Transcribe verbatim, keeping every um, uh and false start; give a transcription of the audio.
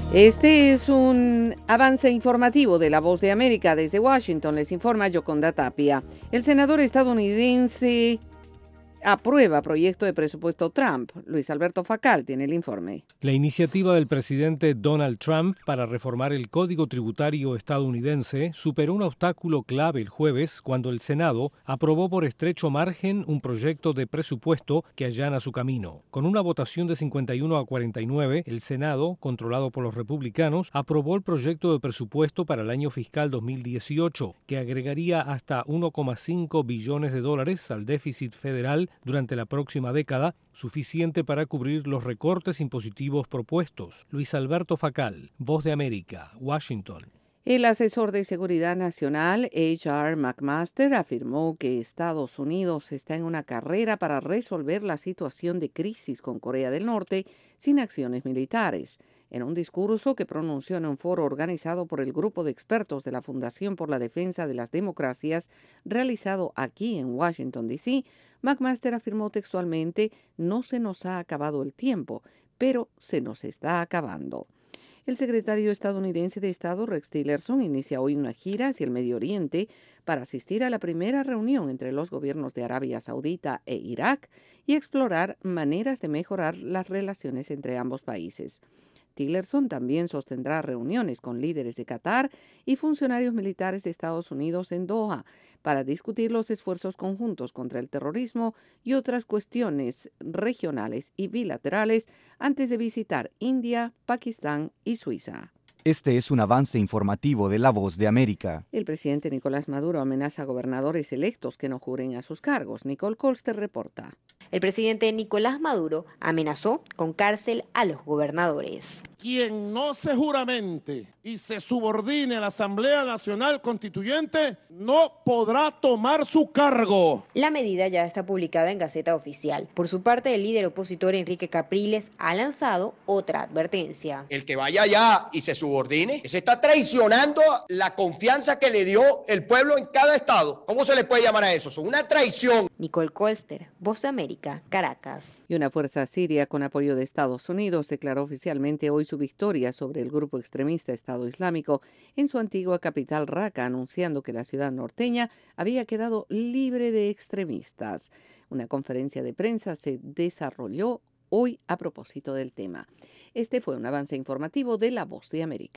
Este es un avance informativo de La Voz de América. Desde Washington les informa Yoconda Tapia. El senador estadounidense aprueba proyecto de presupuesto Trump. Luis Alberto Facal tiene el informe. La iniciativa del presidente Donald Trump para reformar el Código Tributario estadounidense superó un obstáculo clave el jueves cuando el Senado aprobó por estrecho margen un proyecto de presupuesto que allana su camino. Con una votación de cincuenta y uno a cuarenta y nueve, el Senado, controlado por los republicanos, aprobó el proyecto de presupuesto para el año fiscal dos mil dieciocho, que agregaría hasta uno coma cinco billones de dólares al déficit federal durante la próxima década, suficiente para cubrir los recortes impositivos propuestos. Luis Alberto Facal, Voz de América, Washington. El asesor de Seguridad Nacional, H R McMaster, afirmó que Estados Unidos está en una carrera para resolver la situación de crisis con Corea del Norte sin acciones militares. En un discurso que pronunció en un foro organizado por el grupo de expertos de la Fundación por la Defensa de las Democracias, realizado aquí en Washington, D C, McMaster afirmó textualmente: "No se nos ha acabado el tiempo, pero se nos está acabando". El secretario estadounidense de Estado, Rex Tillerson, inicia hoy una gira hacia el Medio Oriente para asistir a la primera reunión entre los gobiernos de Arabia Saudita e Irak y explorar maneras de mejorar las relaciones entre ambos países. Tillerson también sostendrá reuniones con líderes de Qatar y funcionarios militares de Estados Unidos en Doha para discutir los esfuerzos conjuntos contra el terrorismo y otras cuestiones regionales y bilaterales antes de visitar India, Pakistán y Suiza. Este es un avance informativo de La Voz de América. El presidente Nicolás Maduro amenaza a gobernadores electos que no juren a sus cargos. Nicole Colster reporta. El presidente Nicolás Maduro amenazó con cárcel a los gobernadores. Quien no se juramente y se subordine a la Asamblea Nacional Constituyente no podrá tomar su cargo. La medida ya está publicada en Gaceta Oficial. Por su parte, el líder opositor Enrique Capriles ha lanzado otra advertencia. El que vaya allá y se subordine, se está traicionando la confianza que le dio el pueblo en cada estado. ¿Cómo se le puede llamar a eso? Es una traición. Nicole Colster, Voz de América, Caracas. Y una fuerza siria con apoyo de Estados Unidos declaró oficialmente hoy su victoria sobre el grupo extremista Estado Islámico en su antigua capital Raqqa, anunciando que la ciudad norteña había quedado libre de extremistas. Una conferencia de prensa se desarrolló hoy a propósito del tema. Este fue un avance informativo de La Voz de América.